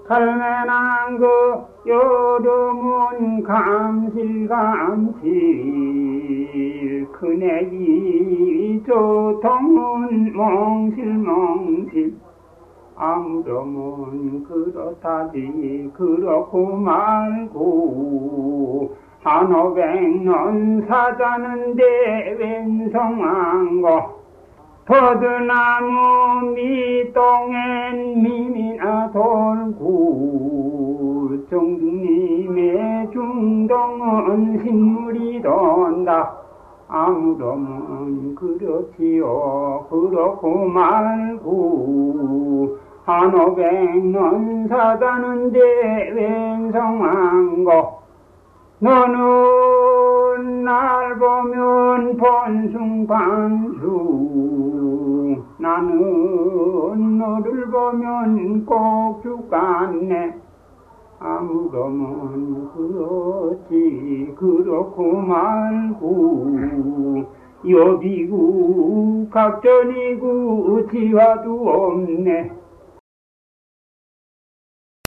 갈매난 그 여름은 감실감실 큰애기 조통은 멍실멍실 아무렴은 그렇다지 그렇고 말고 한오백년 사자는데 웬성한 거 버드나무 밑동엔 미미나 돌고 정중님의 중동은 신물이 돈다 아무렴은 그렇지요 그렇고 말고 한오백년 사자는데 웬성한 거 너는 날 보면 번숭반숭 나는 너를 보면 꼭 죽겠네 아무렴은 그렇지 그렇고 말고 여비구 각전이구 지화도 없네